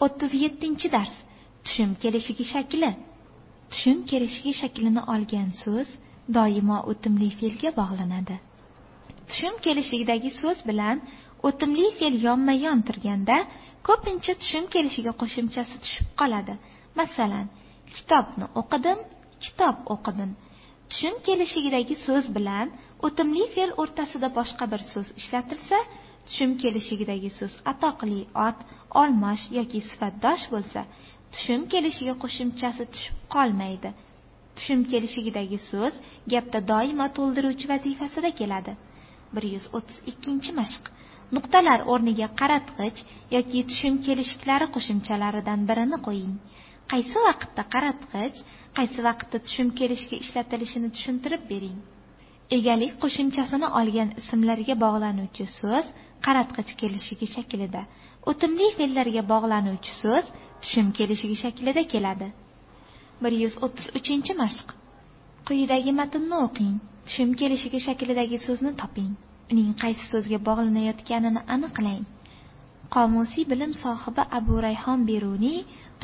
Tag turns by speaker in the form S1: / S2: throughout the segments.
S1: 37-dars. Tushum kelishigi shakli. Tushum kelishigi shaklini olgan so'z doimo o'timli fe'lga bog'lanadi. Tushum kelishigidagi so'z bilan o'timli fe'l yonma-yon turganda, ko'pincha tushum kelishiga qo'shimchasi tushib qoladi. Masalan, kitobni o'qidim, kitob o'qidim. Tushum kelishigidagi so'z bilan o'timli fe'l o'rtasida boshqa bir so'z ishlatilsa, tushum kelishigidagi so'z atoqli ot, olmosh yoki sifatdosh bo'lsa, tushum kelishiga qo'shimchasi tushib qolmaydi. Tushum kelishigidagi so'z gapda doimo to'ldiruvchi vazifasida keladi. 132-mashq. Nuqtalar o'rniga qaratg'ich yoki tushum kelishiklari qo'shimchalaridan birini qo'ying. Qaysi vaqtda qaratg'ich, qaysi vaqtda tushum kelishiga ishlatilishini tushuntirib bering. Egalik qo'shimchasini olgan ismlarga bog'lanuvchi so'z qaratg'ich kelishigi shaklida, o'timli fe'llarga bog'lanuvchi so'z tushum kelishigi shaklida keladi. 133-mashq. Quyidagi matnni o'qing. Tushum kelishigi shaklidagi so'zni toping. Uning qaysi so'zga bog'lanayotganini aniqlang. Qomusiy bilim sohibi Abu Rayhon Beruniy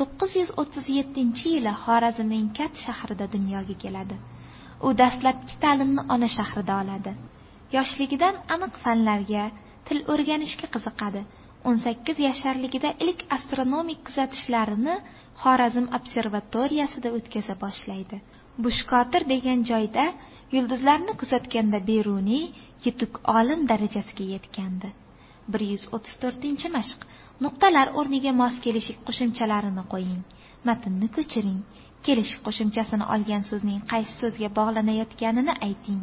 S1: 937-yili Xorazmning Kat shahrida dunyoga keladi. U dastlabki ta'limni ona shahrida oladi. Yoshligidan aniq fanlarga, til o'rganishga qiziqadi. 18 yasharligida ilk astronomik kuzatishlarini Xorazm observatoriyasida o'tkaza boshlaydi. Bushkotir degan joyda yulduzlarni kuzatganda Beruniy yetuk olim darajasiga yetgandi. 134-mashq. Nuqtalar o'rniga mos kelishik qo'shimchalarini qo'ying. Matnni ko'chiring. Kelishik qo'shimchasini olgan so'zning qaysi so'zga bog'lanayotganini ayting.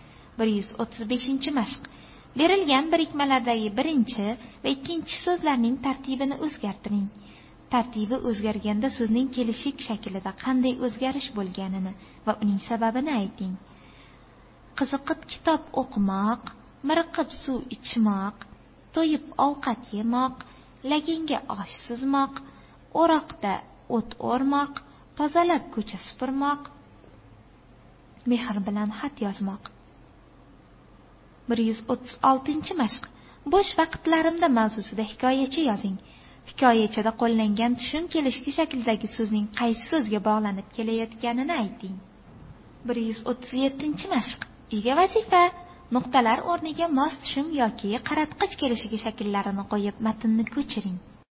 S1: 135-mashq. Berilgan birikmalardagi birinchi va ikkinchi so'zlarning tartibini o'zgartiring. Tartibi o'zgarganda so'zning kelishik shaklida qanday o'zgarish bo'lganini va uning sababini ayting. Qiziqib kitob o'qimoq, miriqib suv ichmoq, to'yib ovqat yemoq, laganga osh suzmoq, o'roqda o't o'rmoq, tozalab ko'cha supurmoq, mehr bilan xat yozmoq. 136-mashq. Bo'sh vaqtlarimda mavzusida hikoyacha yozing. Hikoyachada qo'llangan tushum kelishki shaklidagi so'zning qaysi so'zga bog'lanib kelayotganini ayting. 137-mashq. Uyga vazifa. Nuqtalar o'rniga mos tushum yoki qaratg'ich kelishiga shakllarini qo'yib matnni ko'chiring.